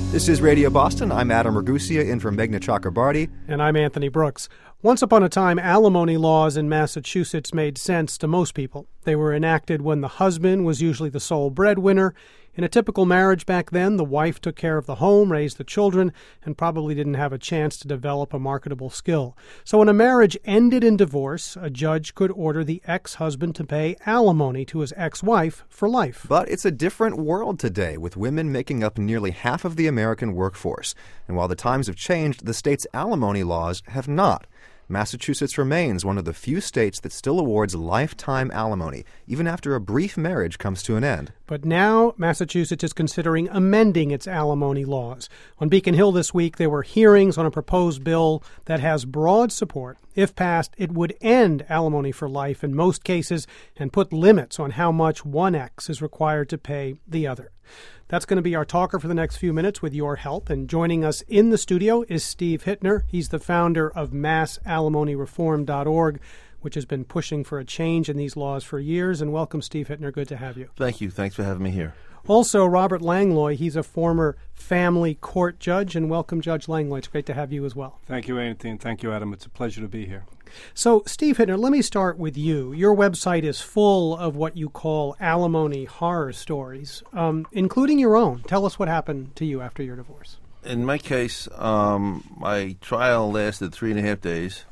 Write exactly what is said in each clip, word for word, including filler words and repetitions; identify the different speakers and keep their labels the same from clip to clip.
Speaker 1: This is Radio Boston. I'm Adam Ragusia, in for Meghna Chakrabarty.
Speaker 2: And I'm Anthony Brooks. Once upon a time, alimony laws in Massachusetts made sense to most people. They were enacted when the husband was usually the sole breadwinner. In a typical marriage back then, the wife took care of the home, raised the children, and probably didn't have a chance to develop a marketable skill. So when a marriage ended in divorce, a judge could order the ex-husband to pay alimony to his ex-wife for life.
Speaker 1: But it's a different world today, with women making up nearly half of the American workforce. And while the times have changed, the state's alimony laws have not. Massachusetts remains one of the few states that still awards lifetime alimony, even after a brief marriage comes to an end.
Speaker 2: But now Massachusetts is considering amending its alimony laws. On Beacon Hill this week, there were hearings on a proposed bill that has broad support. If passed, it would end alimony for life in most cases and put limits on how much one ex is required to pay the other. That's going to be our talker for the next few minutes with your help. And joining us in the studio is Steve Hittner. He's the founder of mass alimony reform dot org, which has been pushing for a change in these laws for years. And welcome, Steve Hittner. Good to have you.
Speaker 3: Thank you. Thanks for having me here.
Speaker 2: Also, Robert Langlois. He's a former family court judge. And welcome, Judge Langlois. It's great to have you as well.
Speaker 4: Thank you, Anthony, and thank you, Adam. It's a pleasure to be here.
Speaker 2: So, Steve Hittner, let me start with you. Your website is full of what you call alimony horror stories, um, including your own. Tell us what happened to you after your divorce.
Speaker 3: In my case, um, my trial lasted three and a half days.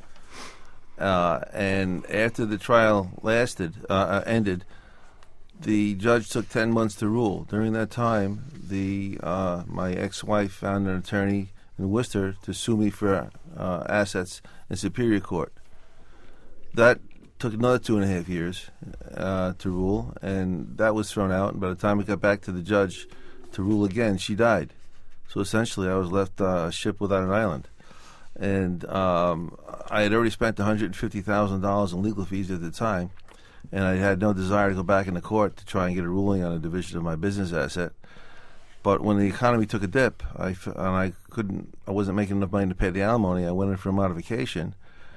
Speaker 3: Uh, and after the trial lasted, uh, ended, the judge took ten months to rule. During that time, the uh, my ex-wife found an attorney in Worcester to sue me for uh, assets in Superior Court. That took another two and a half years uh, to rule, and that was thrown out. And by the time it got back to the judge to rule again, she died. So essentially, I was left uh, a ship without an island. And um, I had already spent one hundred fifty thousand dollars in legal fees at the time, and I had no desire to go back into court to try and get a ruling on a division of my business asset. But when the economy took a dip, I f- and I couldn't, I wasn't making enough money to pay the alimony, I went in for a modification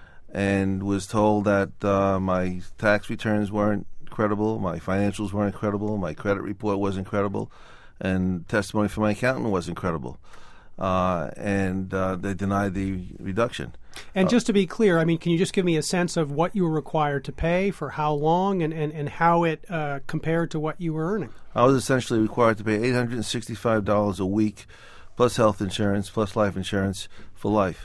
Speaker 3: and was told that uh, my tax returns weren't credible, my financials weren't credible, my credit report wasn't credible, and testimony from my accountant wasn't credible. Uh, and uh, they denied the reduction.
Speaker 2: And
Speaker 3: uh,
Speaker 2: just to be clear, I mean, can you just give me a sense of what you were required to pay, for how long, and, and, and how it uh, compared to what you were earning?
Speaker 3: I was essentially required to pay eight hundred sixty-five dollars a week, plus health insurance, plus life insurance for life.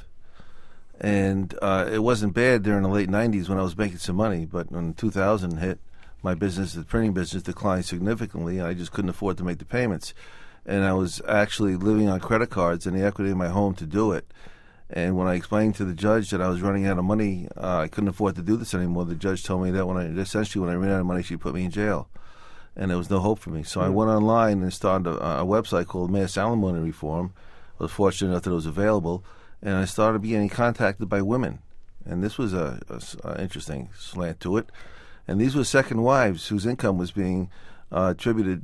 Speaker 3: And uh, it wasn't bad during the late nineties when I was making some money, but when two thousand hit, my business, the printing business, declined significantly, and I just couldn't afford to make the payments. And I was actually living on credit cards and the equity in my home to do it. And when I explained to the judge that I was running out of money, uh, I couldn't afford to do this anymore, the judge told me that when I essentially when I ran out of money, she'd put me in jail. And there was no hope for me. So mm-hmm. I went online and started a, a website called Mass Alimony Reform. I was fortunate enough that it was available. And I started getting contacted by women. And this was a, a, a interesting slant to it. And these were second wives whose income was being uh, attributed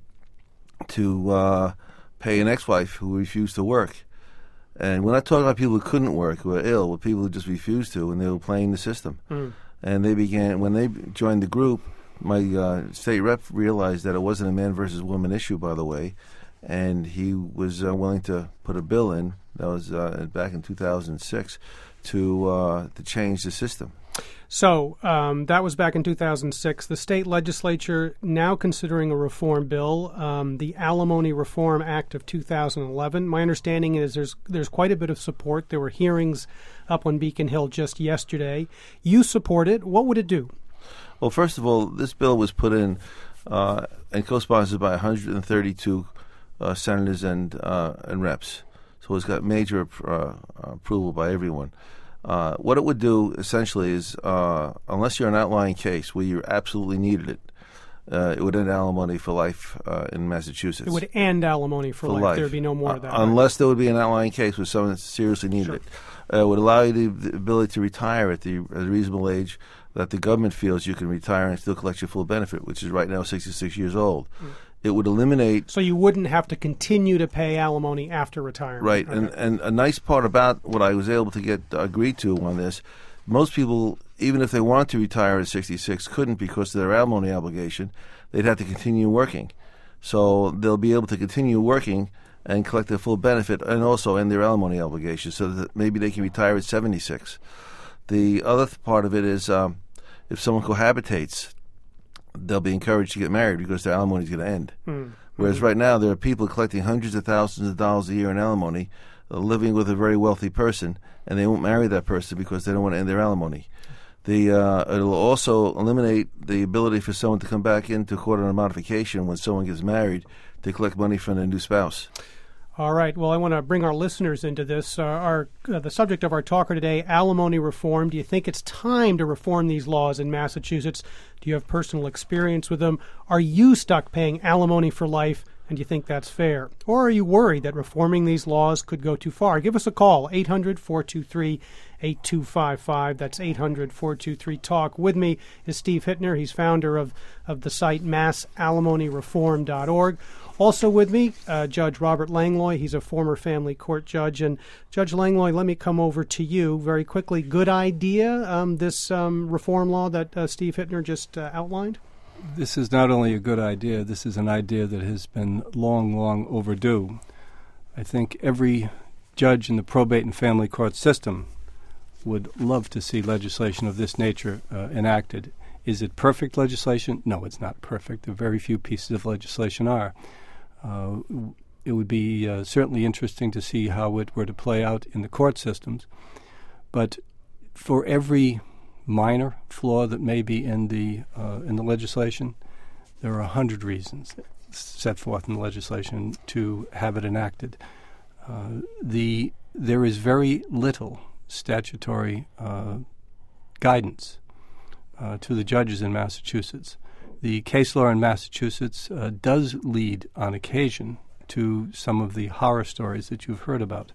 Speaker 3: to uh, pay an ex-wife who refused to work. And we're not talking about people who couldn't work, who were ill, but people who just refused to, and they were playing the system. Mm. And they began, when they joined the group, my uh, state rep realized that it wasn't a man versus woman issue, by the way, and he was uh, willing to put a bill in, that was uh, back in two thousand six, to uh, to change the system.
Speaker 2: So um, that was back in two thousand six. The state legislature now considering a reform bill, um, the Alimony Reform Act of two thousand eleven. My understanding is there's there's quite a bit of support. There were hearings up on Beacon Hill just yesterday. You support it. What would it do?
Speaker 3: Well, first of all, this bill was put in uh, and co-sponsored by one hundred thirty-two uh, senators and uh, and reps. So it's got major uh, approval by everyone. Uh, what it would do, essentially, is uh, unless you're an outlying case where you absolutely needed it, uh, it would end alimony for life uh, in Massachusetts.
Speaker 2: It would end alimony for,
Speaker 3: for
Speaker 2: life.
Speaker 3: life.
Speaker 2: There would be no more
Speaker 3: uh,
Speaker 2: of that.
Speaker 3: Unless
Speaker 2: right?
Speaker 3: there would be an outlying case where someone seriously needed
Speaker 2: sure.
Speaker 3: it. Uh, it would allow you the, the ability to retire at the, at a reasonable age that the government feels you can retire and still collect your full benefit, which is right now sixty-six years old. Mm. It would eliminate...
Speaker 2: So you wouldn't have to continue to pay alimony after retirement.
Speaker 3: Right,
Speaker 2: okay.
Speaker 3: and, and a nice part about what I was able to get agreed to on this, most people, even if they wanted to retire at sixty-six, couldn't because of their alimony obligation. They'd have to continue working. So they'll be able to continue working and collect their full benefit, and also end their alimony obligations, so that maybe they can retire at seventy-six. The other th- part of it is um, if someone cohabitates, they'll be encouraged to get married because their alimony is going to end. Mm. Whereas mm-hmm. right now there are people collecting hundreds of thousands of dollars a year in alimony, uh, living with a very wealthy person, and they won't marry that person because they don't want to end their alimony. The uh, it'll also eliminate the ability for someone to come back into court on a modification when someone gets married to collect money from their new spouse.
Speaker 2: All right. Well, I want to bring our listeners into this. Uh, our uh, the subject of our talker today, alimony reform. Do you think it's time to reform these laws in Massachusetts? Do you have personal experience with them? Are you stuck paying alimony for life, and do you think that's fair? Or are you worried that reforming these laws could go too far? Give us a call, eight hundred, four two three, eight two five five. That's eight hundred, four two three, talk. With me is Steve Hittner. He's founder of, of the site mass alimony reform dot org. Also with me, uh, Judge Robert Langlois. He's a former family court judge. And Judge Langlois, let me come over to you very quickly. Good idea, um, this um, reform law that uh, Steve Hittner just uh, outlined?
Speaker 4: This is not only a good idea, this is an idea that has been long, long overdue. I think every judge in the probate and family court system would love to see legislation of this nature uh, enacted. Is it perfect legislation? No, it's not perfect. Very few pieces of legislation are. Uh, it would be uh, certainly interesting to see how it were to play out in the court systems. But for every minor flaw that may be in the uh, in the legislation, there are a hundred reasons set forth in the legislation to have it enacted. Uh, the there is very little statutory uh, guidance uh, to the judges in Massachusetts. The case law in Massachusetts uh, does lead on occasion to some of the horror stories that you've heard about.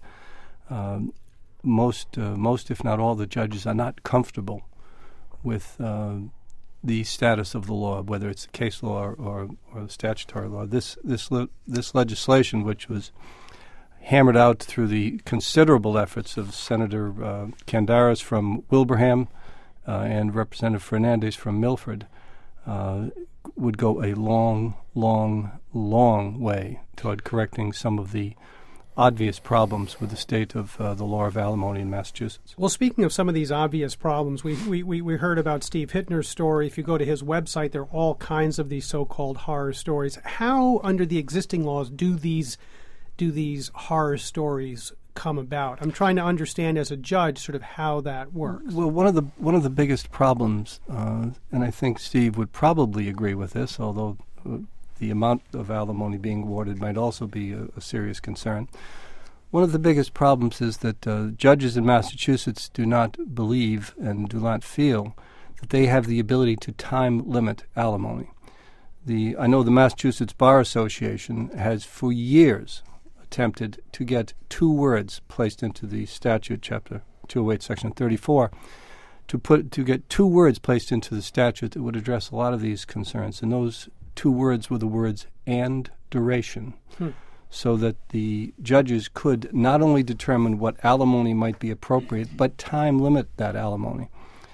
Speaker 4: Um, most, uh, most, if not all, the judges are not comfortable with uh, the status of the law, whether it's the case law or, or, or the statutory law. This this le- this legislation, which was hammered out through the considerable efforts of Senator uh, Candaras from Wilbraham uh, and Representative Fernandez from Milford, uh, would go a long, long, long way toward correcting some of the obvious problems with the state of uh, the law of alimony in Massachusetts.
Speaker 2: Well, speaking of some of these obvious problems, we, we, we, we heard about Steve Hittner's story. If you go to his website, there are all kinds of these so-called horror stories. How, under the existing laws, do these do these horror stories come about? I'm trying to understand as a judge sort of how that works.
Speaker 4: Well, one of the one of the biggest problems, uh, and I think Steve would probably agree with this, although uh, the amount of alimony being awarded might also be a, a serious concern. One of the biggest problems is that uh, judges in Massachusetts do not believe and do not feel that they have the ability to time limit alimony. The I know the Massachusetts Bar Association has for years attempted to get two words placed into the statute, Chapter two oh eight, Section thirty-four, to put to get two words placed into the statute that would address a lot of these concerns. And those two words were the words "and duration," hmm. so that the judges could not only determine what alimony might be appropriate, but time limit that alimony.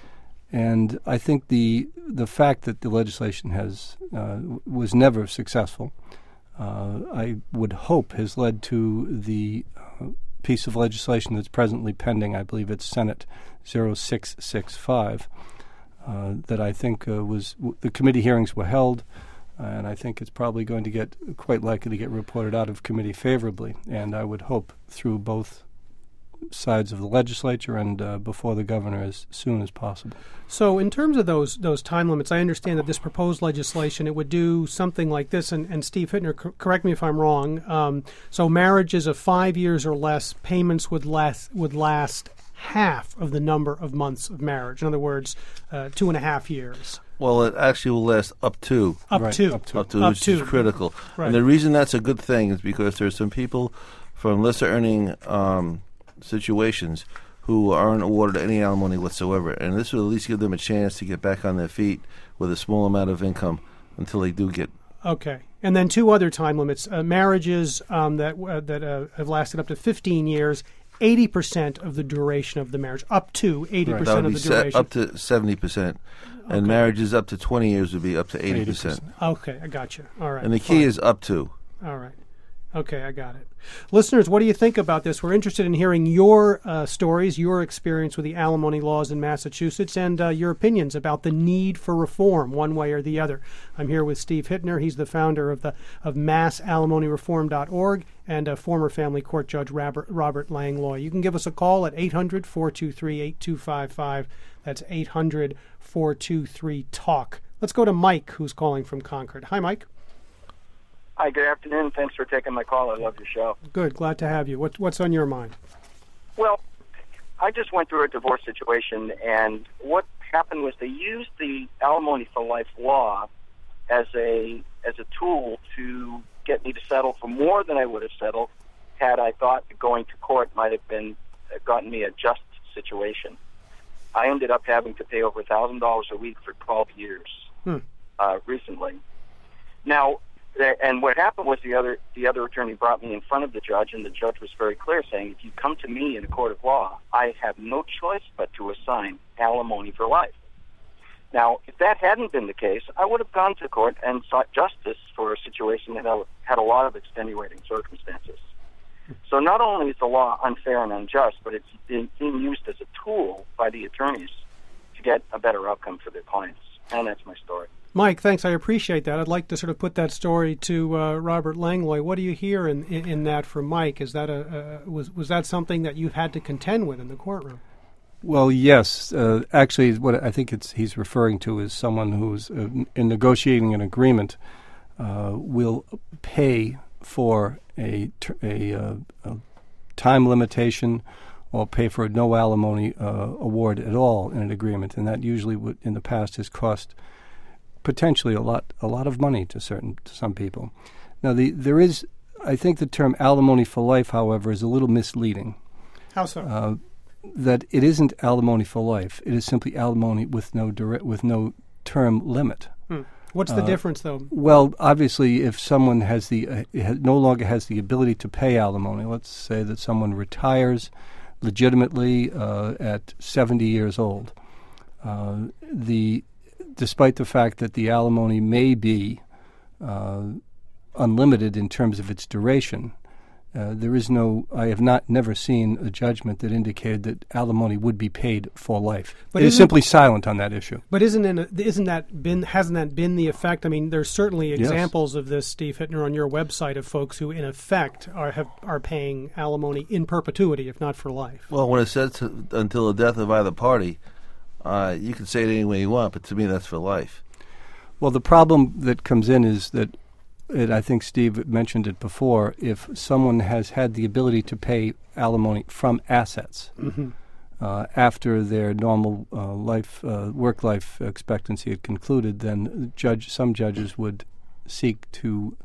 Speaker 4: And I think the the fact that the legislation has uh, was never successful, uh, I would hope has led to the uh, piece of legislation that's presently pending. I believe it's Senate oh six six five, uh, that I think uh, was w- the committee hearings were held. Uh, and I think it's probably going to get quite likely to get reported out of committee favorably. And I would hope through both sides of the legislature and uh, before the governor as soon as possible.
Speaker 2: So in terms of those those time limits, I understand that this proposed legislation, it would do something like this. And, and Steve Hittner, co- correct me if I'm wrong. Um, so marriages of five years or less, payments would last, would last half of the number of months of marriage. In other words, uh, two and a half years.
Speaker 3: Well, it actually will last up to.
Speaker 2: Up
Speaker 4: right,
Speaker 2: to.
Speaker 4: Up to.
Speaker 3: Up to,
Speaker 2: up
Speaker 3: which
Speaker 2: to.
Speaker 3: is critical.
Speaker 2: Right.
Speaker 3: And the reason that's a good thing is because there's some people from lesser earning um, situations who aren't awarded any alimony whatsoever. And this will at least give them a chance to get back on their feet with a small amount of income until they do get.
Speaker 2: Okay. And then two other time limits. Uh, marriages um, that uh, that uh, have lasted up to fifteen years, eighty percent of the duration of the marriage, up to eighty percent
Speaker 3: That would
Speaker 2: of
Speaker 3: be
Speaker 2: the duration.
Speaker 3: se- up to seventy percent. And
Speaker 2: Okay.
Speaker 3: marriages up to twenty years would be up to eighty percent.
Speaker 2: Okay, I got you. All right.
Speaker 3: And the key
Speaker 2: fine.
Speaker 3: is up to.
Speaker 2: All right. Okay, I got it. Listeners, what do you think about this? We're interested in hearing your uh, stories, your experience with the alimony laws in Massachusetts, and uh, your opinions about the need for reform, one way or the other. I'm here with Steve Hittner. He's the founder of the of mass alimony reform dot org and a former family court judge, Robert, Robert Langlois. You can give us a call at eight hundred, four two three, eight two five five. That's eight hundred, four two three, talk. Let's go to Mike, who's calling from Concord. Hi, Mike.
Speaker 5: Hi, good afternoon. Thanks for taking my call. I love your show.
Speaker 2: Good. Glad to have you. What, what's on your mind?
Speaker 5: Well, I just went through a divorce situation, and what happened was they used the alimony for life law as a as a tool to get me to settle for more than I would have settled had I thought going to court might have been uh, gotten me a just situation. I ended up having to pay over one thousand dollars a week for twelve years
Speaker 2: hmm.
Speaker 5: uh, recently. Now, and what happened was the other the other attorney brought me in front of the judge, and the judge was very clear, saying, if you come to me in a court of law, I have no choice but to assign alimony for life. Now, if that hadn't been the case, I would have gone to court and sought justice for a situation that had a lot of extenuating circumstances. So not only is the law unfair and unjust, but it's being used as a tool by the attorneys to get a better outcome for their clients. And that's my story.
Speaker 2: Mike, thanks. I appreciate that. I'd like to sort of put that story to uh, Robert Langlois. What do you hear in, in, in that from Mike? Is that a, a was was that something that you've had to contend with in the courtroom?
Speaker 4: Well, yes. Uh, actually, what I think it's he's referring to is someone who's uh, in negotiating an agreement uh, will pay for a, a, uh, a time limitation or pay for a no alimony uh, award at all in an agreement, and that usually would, in the past has cost potentially a lot a lot of money to certain to some people. Now, the there is, I think the term alimony for life, however, is a little misleading.
Speaker 2: How so?
Speaker 4: Uh, that it isn't alimony for life. It is simply alimony with no direct, with no term limit.
Speaker 2: Hmm. What's the
Speaker 4: uh,
Speaker 2: difference, though?
Speaker 4: Well, obviously, if someone has the uh, has, no longer has the ability to pay alimony, let's say that someone retires legitimately uh, at seventy years old, uh, the despite the fact that the alimony may be uh, unlimited in terms of its duration, uh, there is no, I have not never seen a judgment that indicated that alimony would be paid for life. But it is simply silent on that issue.
Speaker 2: But isn't it, isn't that been, hasn't that been the effect? I mean, there's certainly examples
Speaker 4: yes.
Speaker 2: of this, Steve Hittner, on your website of folks who, in effect, are have, are paying alimony in perpetuity, if not for life.
Speaker 3: Well, when it says to, until the death of either party, Uh, you can say it any way you want, but to me that's for life.
Speaker 4: Well, the problem that comes in is that, and I think Steve mentioned it before, if someone has had the ability to pay alimony from assets
Speaker 2: mm-hmm.
Speaker 4: uh, after their normal uh, life, uh, work life expectancy had concluded, then judge some judges would seek to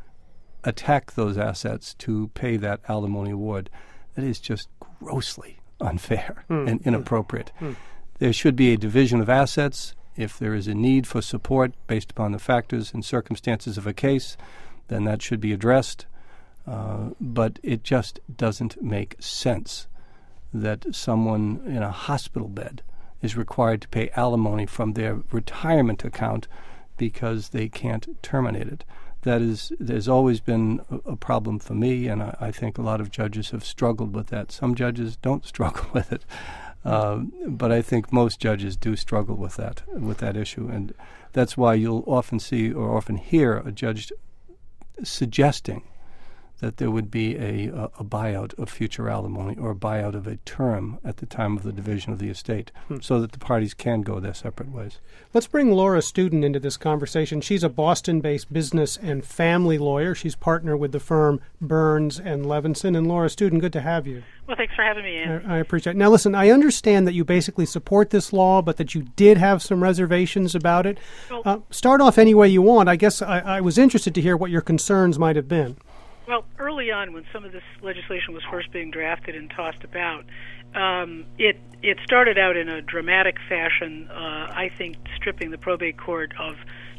Speaker 4: attack those assets to pay that alimony award. That is just grossly unfair
Speaker 2: mm.
Speaker 4: and inappropriate.
Speaker 2: Mm.
Speaker 4: There should be a division of assets. If there is a need for support based upon the factors and circumstances of a case, then that should be addressed. Uh, but it just doesn't make sense that someone in a hospital bed is required to pay alimony from their retirement account because they can't terminate it. That is, there's always been a, a problem for me, and I, I think a lot of judges have struggled with that. Some judges don't struggle with it. Uh, but I think most judges do struggle with that, with that issue, and that's why you'll often see or often hear a judge suggesting that there would be a, a, a buyout of future alimony or a buyout of a term at the time of the division of the estate, hmm. so that the parties can go their separate ways.
Speaker 2: Let's bring Laura Student into this conversation. She's a Boston-based business and family lawyer. She's partner with the firm Burns and Levinson. And Laura Student, good to have you.
Speaker 6: Well, thanks for having me in.
Speaker 2: I, I appreciate it. Now, listen, I understand that you basically support this law, but that you did have some reservations about it. Well, uh, start off any way you want. I guess I, I was interested to hear what your concerns might have been.
Speaker 6: Well, early on, when some of this legislation was first being drafted and tossed about, um, it it started out in a dramatic fashion, uh, I think, stripping the probate court of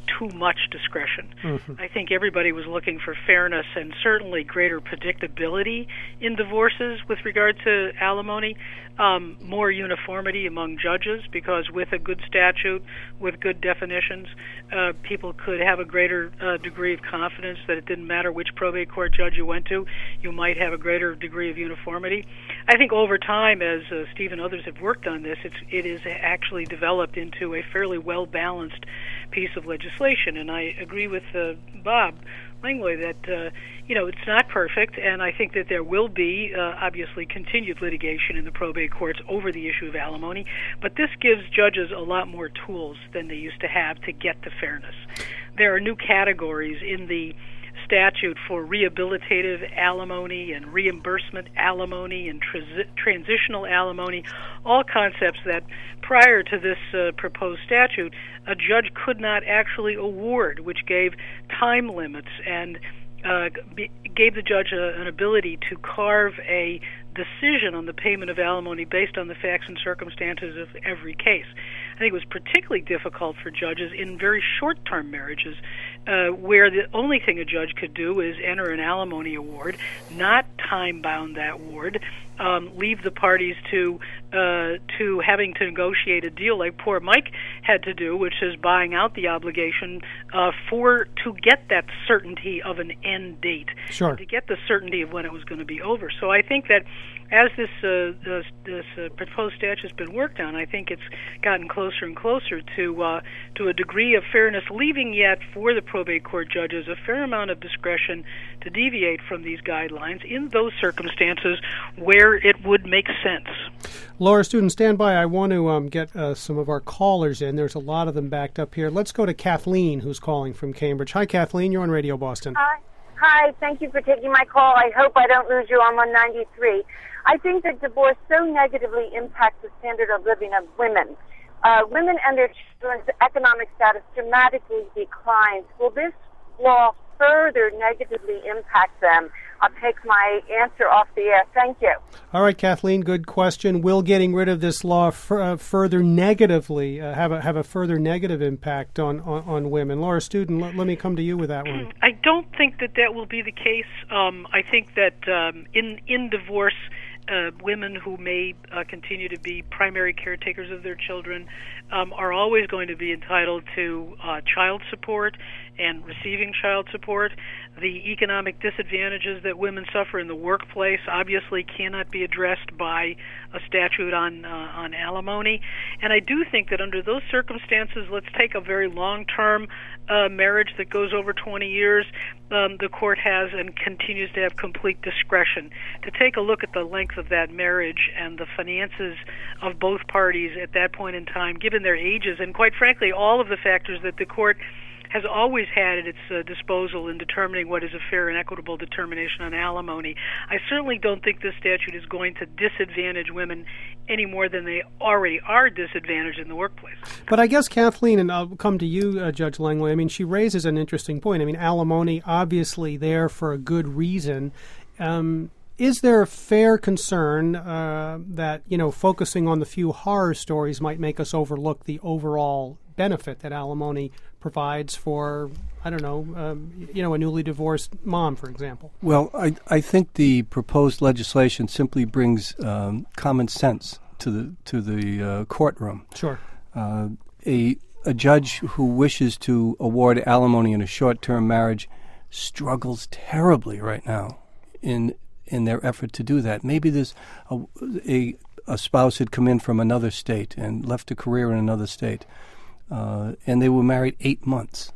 Speaker 6: too much discretion.
Speaker 2: Mm-hmm.
Speaker 6: I think everybody was looking for fairness and certainly greater predictability in divorces with regard to alimony, um, more uniformity among judges, because with a good statute, with good definitions, uh, people could have a greater uh, degree of confidence that it didn't matter which probate court judge you went to, you might have a greater degree of uniformity. I think over time, as uh, Steve and others have worked on this, it's, it is actually developed into a fairly well-balanced piece of legislation. And I agree with uh, Bob Langley that uh, you know it's not perfect, and I think that there will be uh, obviously continued litigation in the probate courts over the issue of alimony. But this gives judges a lot more tools than they used to have to get to fairness. There are new categories in the statute for rehabilitative alimony and reimbursement alimony and transi- transitional alimony, all concepts that prior to this uh, proposed statute a judge could not actually award, which gave time limits and uh, be, gave the judge a, an ability to carve a decision on the payment of alimony based on the facts and circumstances of every case. I think it was particularly difficult for judges in very short-term marriages uh, where the only thing a judge could do is enter an alimony award, not time-bound that award, um, leave the parties to uh, to having to negotiate a deal like poor Mike had to do, which is buying out the obligation uh, for to get that certainty of an end date,
Speaker 2: sure.
Speaker 6: to get the certainty of when it was going to be over. So I think that as this uh, this, this uh, proposed statute has been worked on, I think it's gotten closer and closer to uh, to a degree of fairness, leaving yet for the probate court judges a fair amount of discretion to deviate from these guidelines in those circumstances where it would make sense.
Speaker 2: Laura Student, stand by. I want to um, get uh, some of our callers in. There's a lot of them backed up here. Let's go to Kathleen, who's calling from Cambridge. Hi, Kathleen. You're on Radio Boston.
Speaker 7: Hi. Hi. Thank you for taking my call. I hope I don't lose you on one ninety-three. I think that divorce so negatively impacts the standard of living of women. Uh, women and their children's economic status dramatically declines. Will this law further negatively impact them? I'll take my answer off the air. Thank you.
Speaker 2: All right, Kathleen, good question. Will getting rid of this law f- uh, further negatively uh, have a have a further negative impact on, on, on women? Laura Student, let, let me come to you with that one.
Speaker 6: I don't think that that will be the case. Um, I think that um, in in divorce, Uh, women who may uh, continue to be primary caretakers of their children um, are always going to be entitled to uh, child support and receiving child support. The economic disadvantages that women suffer in the workplace obviously cannot be addressed by a statute on uh, on alimony. And I do think that under those circumstances, let's take a very long-term uh, marriage that goes over twenty years, um, the court has and continues to have complete discretion to take a look at the length of that marriage and the finances of both parties at that point in time, given their ages, and quite frankly, all of the factors that the court has always had at its uh, disposal in determining what is a fair and equitable determination on alimony. I certainly don't think this statute is going to disadvantage women any more than they already are disadvantaged in the workplace.
Speaker 2: But I guess, Kathleen, and I'll come to you, uh, Judge Langley, I mean, she raises an interesting point. I mean, alimony obviously there for a good reason. Um, is there a fair concern uh, that, you know, focusing on the few horror stories might make us overlook the overall benefit that alimony provides for, I don't know, um, you know, a newly divorced mom, for example?
Speaker 4: Well, I, I think the proposed legislation simply brings um, common sense to the to the uh, courtroom.
Speaker 2: Sure.
Speaker 4: Uh, a a judge who wishes to award alimony in a short-term marriage struggles terribly right now in in their effort to do that. Maybe there's a, a, a spouse had come in from another state and left a career in another state. Uh, and they were married eight months.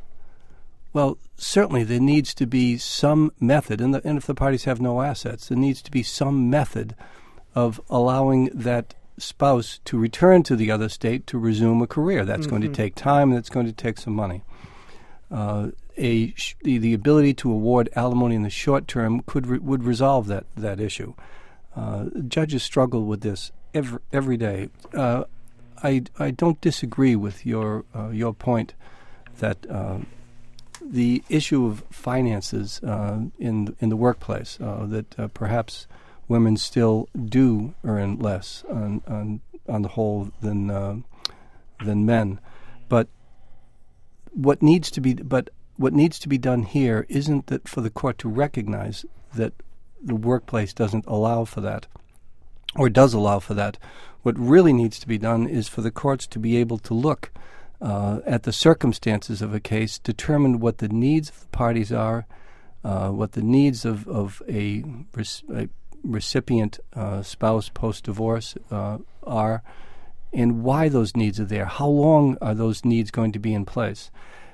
Speaker 4: Well, certainly there needs to be some method, and, the, and if the parties have no assets, there needs to be some method of allowing that spouse to return to the other state to resume a career. That's mm-hmm. going to take time, and that's going to take some money. Uh, a sh- the, the ability to award alimony in the short term could re- would resolve that that issue. Uh, judges struggle with this every every day. Uh, I, I don't disagree with your uh, your point that uh, the issue of finances uh, in in the workplace, uh, that uh, perhaps women still do earn less on on, on the whole than uh, than men, but what needs to be, but what needs to be done here isn't that for the court to recognize that the workplace doesn't allow for that, or does allow for that. What really needs to be done is for the courts to be able to look uh, at the circumstances of a case, determine what the needs of the parties are, uh, what the needs of, of a, a recipient uh, spouse post-divorce uh, are, and why those needs are there. How long are those needs going to be in place?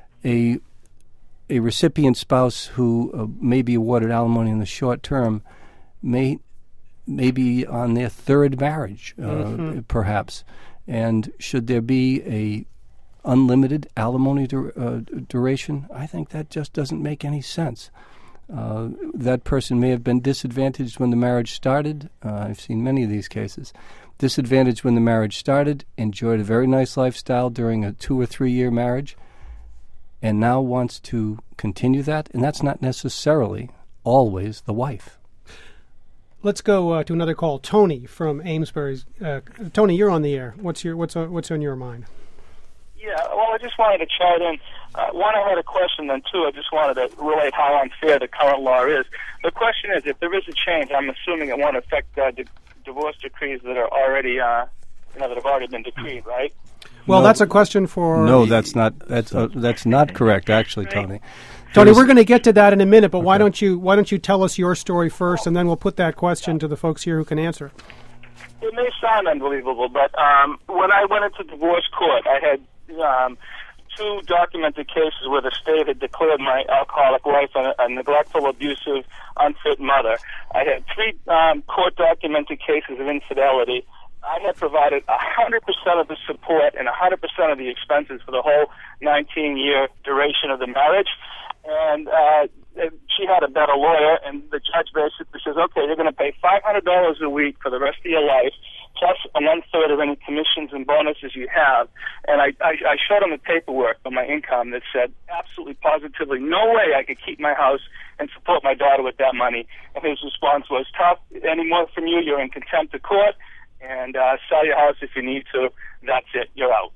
Speaker 4: A a recipient spouse who uh, may be awarded alimony in the short term may may be on their third marriage, uh, mm-hmm. perhaps. And should there be a unlimited alimony dur- uh, duration? I think that just doesn't make any sense. Uh, that person may have been disadvantaged when the marriage started. Uh, I've seen many of these cases. Disadvantaged when the marriage started, enjoyed a very nice lifestyle during a two or three year marriage, and now wants to continue that, and that's not necessarily always the wife.
Speaker 2: Let's go uh, to another call. Tony from Amesbury. Uh, Tony, you're on the air. What's your what's on, what's on your mind?
Speaker 8: Yeah, well, I just wanted to chime in. Uh, one, I had a question, then two, I just wanted to relate how unfair the current law is. The question is, if there is a change, I'm assuming it won't affect uh, di- divorce decrees that are already, uh, you know, that have already been decreed, right?
Speaker 2: Well,
Speaker 4: no,
Speaker 2: that's a question for...
Speaker 4: No, that's not that's uh, that's not correct, actually,
Speaker 6: right.
Speaker 4: Tony.
Speaker 2: Tony, we're going to get to that in a minute, but okay. why don't you why don't you tell us your story first, and then we'll put that question to the folks here who can answer it.
Speaker 8: It may sound unbelievable, but um, when I went into divorce court, I had um, two documented cases where the state had declared my alcoholic wife a, a neglectful, abusive, unfit mother. I had three um, court-documented cases of infidelity. I had provided one hundred percent of the support and one hundred percent of the expenses for the whole nineteen-year duration of the marriage. And uh, she had a better lawyer, and the judge basically says, okay, you're going to pay five hundred dollars a week for the rest of your life, plus one-third of any commissions and bonuses you have. And I, I, I showed him the paperwork on my income that said absolutely positively no way I could keep my house and support my daughter with that money. And his response was, tough, any more from you, you're in contempt of court, and uh, sell your house if you need to. That's it. You're out.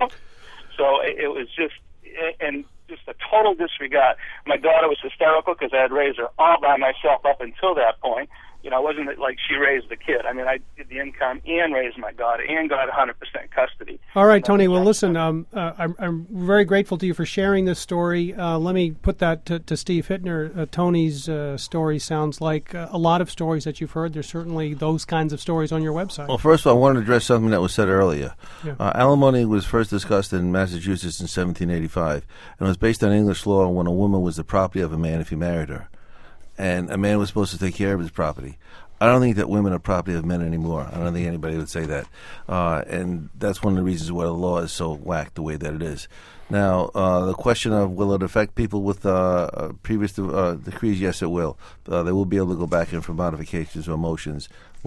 Speaker 8: So it, it was just, and just a total disregard. My daughter was hysterical because I had raised her all by myself up until that point. You know, it wasn't like she raised the kid. I mean, I did the income and raised my daughter and got one hundred percent custody.
Speaker 2: All right, Tony. Well, listen, um, uh, I'm, I'm very grateful to you for sharing this story. Uh, let me put that to, to Steve Hittner. Uh, Tony's uh, story sounds like uh, a lot of stories that you've heard. There's certainly those kinds of stories on your website.
Speaker 3: Well, first of all, I wanted to address something that was said earlier.
Speaker 2: Yeah.
Speaker 3: Uh, alimony was first discussed in Massachusetts in seventeen eighty-five, and it was based on English law when a woman was the property of a man if he married her. And a man was supposed to take care of his property. I don't think that women are property of men anymore. I don't think anybody would say that. Uh, and that's one of the reasons why the law is so whacked the way that it is. Now, uh, the question of will it affect people with uh, previous uh, decrees, yes, it will. Uh, they will be able to go back in for modifications or motions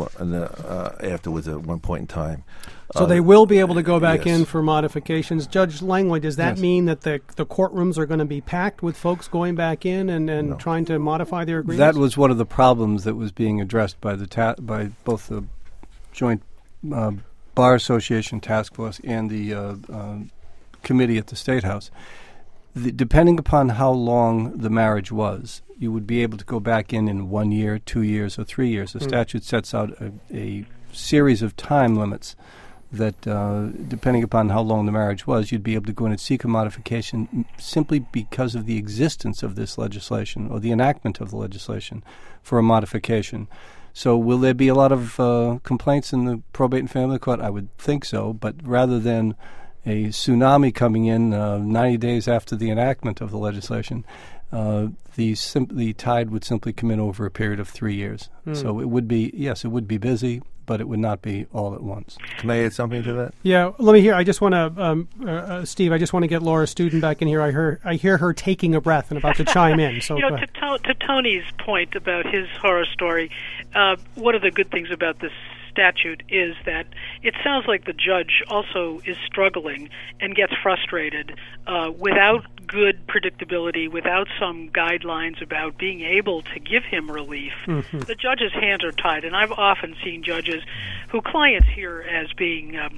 Speaker 3: uh, afterwards at one point in time.
Speaker 2: So
Speaker 3: uh,
Speaker 2: they will be able to go back
Speaker 3: yes.
Speaker 2: in for modifications. Judge Langley, does that
Speaker 4: yes.
Speaker 2: mean that the the courtrooms are going to be packed with folks going back in and, and
Speaker 3: no.
Speaker 2: trying to modify their agreements?
Speaker 4: That was one of the problems that was being addressed by the ta- by both the Joint uh, Bar Association Task Force and the uh, uh, committee at the State House. The, depending upon how long the marriage was, you would be able to go back in in one year, two years, or three years. The mm. statute sets out a, a series of time limits that, uh, depending upon how long the marriage was, you'd be able to go in and seek a modification simply because of the existence of this legislation or the enactment of the legislation for a modification. So will there be a lot of uh, complaints in the probate and family court? I would think so, but rather than a tsunami coming in uh, ninety days after the enactment of the legislation, uh, the, sim- the tide would simply come in over a period of three years. Mm. So it would be, yes, it would be busy, but it would not be all at once.
Speaker 3: Can I add something to that?
Speaker 2: Yeah, let me hear. I just want to, um, uh, uh, Steve, I just want to get Laura Student back in here. I hear I hear her taking a breath and about to chime in. So,
Speaker 6: you know, to, to, to Tony's point about his horror story, uh, one of the good things about this statute is that it sounds like the judge also is struggling and gets frustrated uh, without good predictability, without some guidelines about being able to give him relief. Mm-hmm. The judge's hands are tied, and I've often seen judges who clients hear as being um,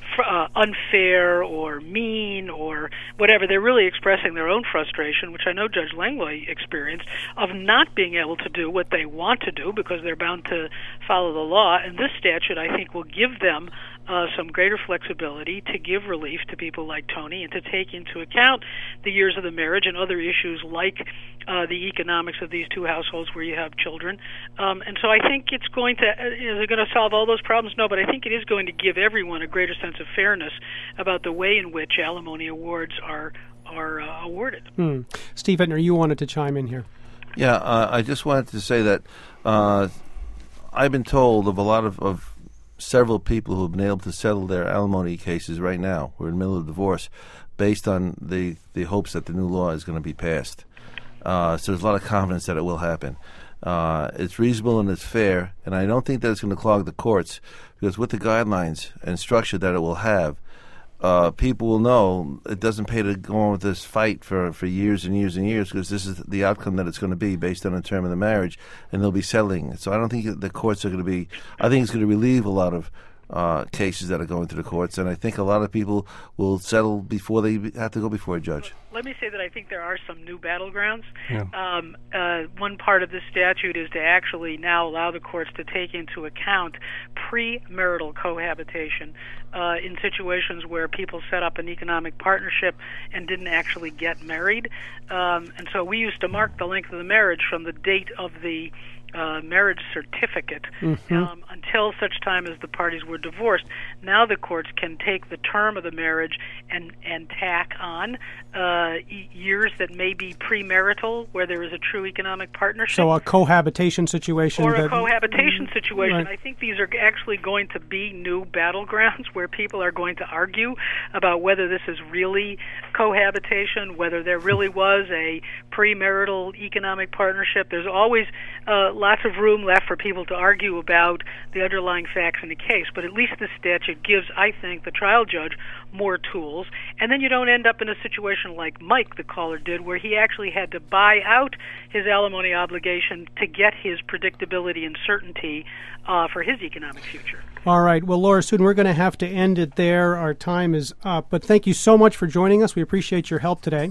Speaker 6: uh, unfair or mean or whatever. They're really expressing their own frustration, which I know Judge Langlois experienced, of not being able to do what they want to do because they're bound to follow the law. And this statute, I think, will give them Uh, some greater flexibility to give relief to people like Tony and to take into account the years of the marriage and other issues like uh, the economics of these two households where you have children. Um, and so I think it's going to, uh, you know, they're going to solve all those problems? No, but I think it is going to give everyone a greater sense of fairness about the way in which alimony awards are are uh, awarded.
Speaker 2: Hmm. Steve Hittner, you wanted to chime in here.
Speaker 3: Yeah, uh, I just wanted to say that uh, I've been told of a lot of, of several people who have been able to settle their alimony cases right now. We're in the middle of divorce based on the, the hopes that the new law is going to be passed. Uh, so there's a lot of confidence that it will happen. Uh, it's reasonable and it's fair, and I don't think that it's going to clog the courts because with the guidelines and structure that it will have, uh, people will know it doesn't pay to go on with this fight for, for years and years and years because this is the outcome that it's going to be based on the term of the marriage, and they'll be settling. So I don't think the courts are going to be – I think it's going to relieve a lot of uh, cases that are going to the courts, and I think a lot of people will settle before they have to go before a judge.
Speaker 6: Let me say that I think there are some new battlegrounds.
Speaker 4: Yeah.
Speaker 6: Um, uh, one part of this statute is to actually now allow the courts to take into account premarital cohabitation uh, in situations where people set up an economic partnership and didn't actually get married. Um, and so we used to mark the length of the marriage from the date of the Uh, marriage certificate
Speaker 2: mm-hmm.
Speaker 6: um, until such time as the parties were divorced. Now the courts can take the term of the marriage and, and tack on uh, e- years that may be premarital, where there is a true economic partnership.
Speaker 2: So a cohabitation situation.
Speaker 6: Or a
Speaker 2: that,
Speaker 6: cohabitation situation.
Speaker 2: Right.
Speaker 6: I think these are actually going to be new battlegrounds where people are going to argue about whether this is really cohabitation, whether there really was a premarital economic partnership. There's always uh, lots of room left for people to argue about the underlying facts in the case, but at least this statute gives, I think, the trial judge more tools, and then you don't end up in a situation like Mike, the caller, did, where he actually had to buy out his alimony obligation to get his predictability and certainty uh, for his economic future.
Speaker 2: All right. Well, Laura Studin, we're going to have to end it there. Our time is up, but thank you so much for joining us. We appreciate your help today.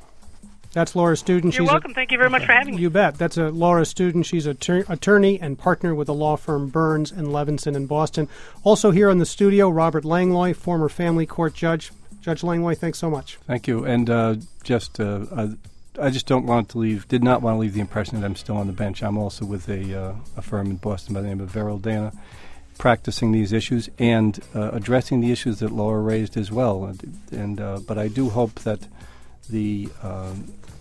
Speaker 2: That's Laura Studin.
Speaker 6: You're
Speaker 2: She's
Speaker 6: welcome.
Speaker 2: A,
Speaker 6: Thank you very much for having me.
Speaker 2: You bet. That's a Laura Studin. She's an attor- attorney and partner with the law firm Burns and Levinson in Boston. Also here in the studio, Robert Langlois, former family court judge. Judge Langlois, thanks so much.
Speaker 4: Thank you. And uh, just, uh, I, I just don't want to leave, did not want to leave the impression that I'm still on the bench. I'm also with a, uh, a firm in Boston by the name of Verrill Dana, practicing these issues and uh, addressing the issues that Laura raised as well. And, and uh, but I do hope that the uh,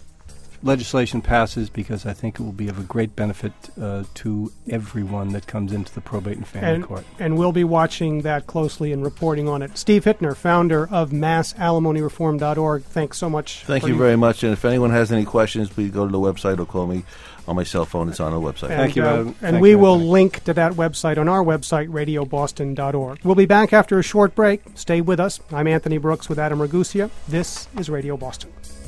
Speaker 4: legislation passes because I think it will be of a great benefit uh, to everyone that comes into the probate and family
Speaker 2: and,
Speaker 4: court.
Speaker 2: And we'll be watching that closely and reporting on it. Steve Hittner, founder of mass alimony reform dot org, thanks so much.
Speaker 3: Thank you very much. And if anyone has any questions, please go to the website or call me on my cell phone. It's on the website.
Speaker 2: And,
Speaker 4: Thank you.
Speaker 2: Uh,
Speaker 4: Uh,
Speaker 2: and
Speaker 4: thank
Speaker 2: we
Speaker 4: you,
Speaker 2: will
Speaker 4: Anthony.
Speaker 2: link to that website on our website, radio boston dot org. We'll be back after a short break. Stay with us. I'm Anthony Brooks with Adam Ragusea. This is Radio Boston.